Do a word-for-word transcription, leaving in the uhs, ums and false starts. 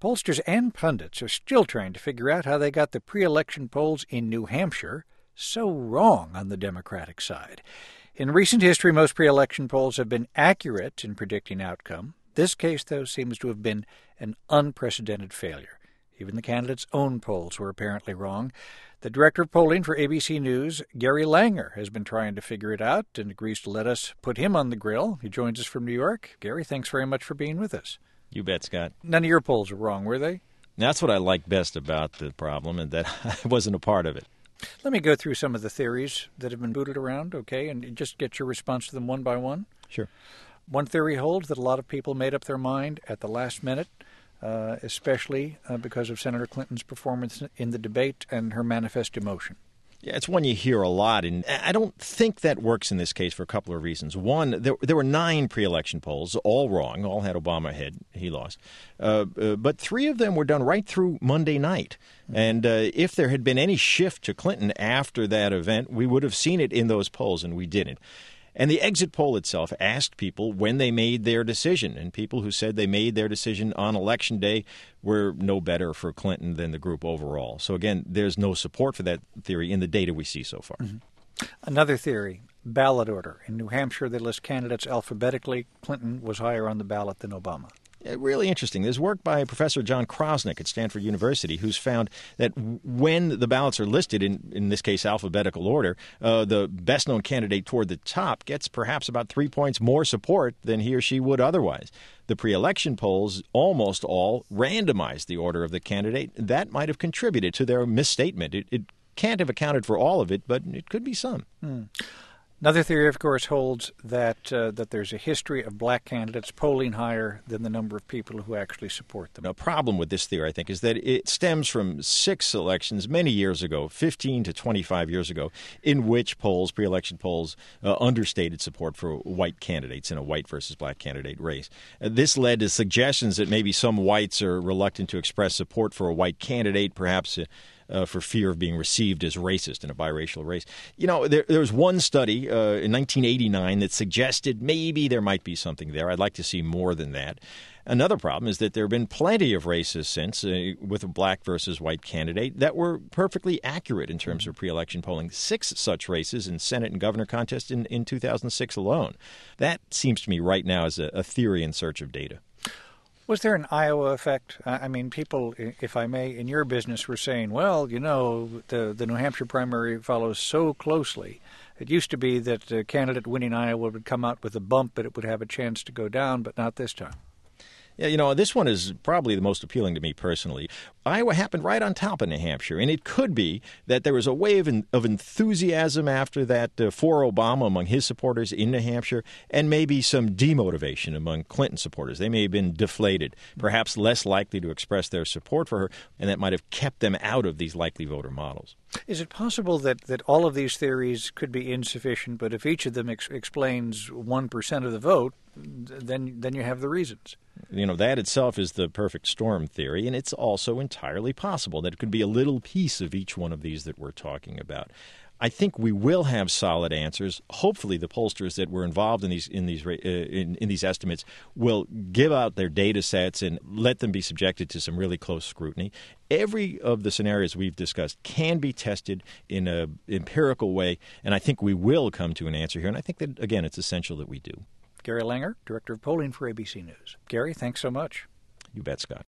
Pollsters and pundits are still trying to figure out how they got the pre-election polls in New Hampshire so wrong on the Democratic side. In recent history, most pre-election polls have been accurate in predicting outcome. This case, though, seems to have been an unprecedented failure. Even the candidates' own polls were apparently wrong. The director of polling for A B C News, Gary Langer, has been trying to figure it out and agrees to let us put him on the grill. He joins us from New York. Gary, thanks very much for being with us. You bet, Scott. None of your polls were wrong, were they? That's what I like best about the problem, and that I wasn't a part of it. Let me go through some of the theories that have been booted around, okay, and just get your response to them one by one. Sure. One theory holds that a lot of people made up their mind at the last minute, uh, especially uh, because of Senator Clinton's performance in the debate and her manifest emotion. Yeah, it's one you hear a lot, and I don't think that works in this case for a couple of reasons. One, there, there were nine pre-election polls, all wrong, all had Obama ahead. He lost. Uh, uh, but three of them were done right through Monday night. Mm-hmm. And uh, if there had been any shift to Clinton after that event, we would have seen it in those polls, and we didn't. And the exit poll itself asked people when they made their decision, and people who said they made their decision on Election Day were no better for Clinton than the group overall. So, again, there's no support for that theory in the data we see so far. Mm-hmm. Another theory, ballot order. In New Hampshire, they list candidates alphabetically. Clinton was higher on the ballot than Obama. Really interesting. There's work by Professor John Krosnick at Stanford University who's found that when the ballots are listed, in, in this case alphabetical order, uh, the best-known candidate toward the top gets perhaps about three points more support than he or she would otherwise. The pre-election polls almost all randomized the order of the candidate. That might have contributed to their misstatement. It, it can't have accounted for all of it, but it could be some. Hmm. Another theory, of course, holds that uh, that there's a history of black candidates polling higher than the number of people who actually support them. The problem with this theory, I think, is that it stems from six elections many years ago, fifteen to twenty-five years ago, in which polls, pre-election polls, uh, understated support for white candidates in a white versus black candidate race. Uh, this led to suggestions that maybe some whites are reluctant to express support for a white candidate, perhaps uh, Uh, for fear of being received as racist in a biracial race. You know, there, there was one study uh, in nineteen eighty-nine that suggested maybe there might be something there. I'd like to see more than that. Another problem is that there have been plenty of races since, uh, with a black versus white candidate, that were perfectly accurate in terms of pre-election polling. Six such races in Senate and governor contests in, in two thousand six alone. That seems to me right now is a, a theory in search of data. Was there an Iowa effect? I mean, people, if I may, in your business were saying, well, you know, the, the New Hampshire primary follows so closely. It used to be that a candidate winning Iowa would come out with a bump, but it would have a chance to go down, but not this time. Yeah, you know, this one is probably the most appealing to me personally. Iowa happened right on top of New Hampshire, and it could be that there was a wave of enthusiasm after that uh, for Obama among his supporters in New Hampshire, and maybe some demotivation among Clinton supporters. They may have been deflated, perhaps less likely to express their support for her, and that might have kept them out of these likely voter models. Is it possible that, that all of these theories could be insufficient, but if each of them ex- explains one percent of the vote, then then you have the reasons? You know, that itself is the perfect storm theory, and it's also entirely possible that it could be a little piece of each one of these that we're talking about. I think we will have solid answers. Hopefully, the pollsters that were involved in these in these uh, in, in these estimates will give out their data sets and let them be subjected to some really close scrutiny. Every of the scenarios we've discussed can be tested in an empirical way, and I think we will come to an answer here. And I think that, again, it's essential that we do. Gary Langer, Director of Polling for A B C News. Gary, thanks so much. You bet, Scott.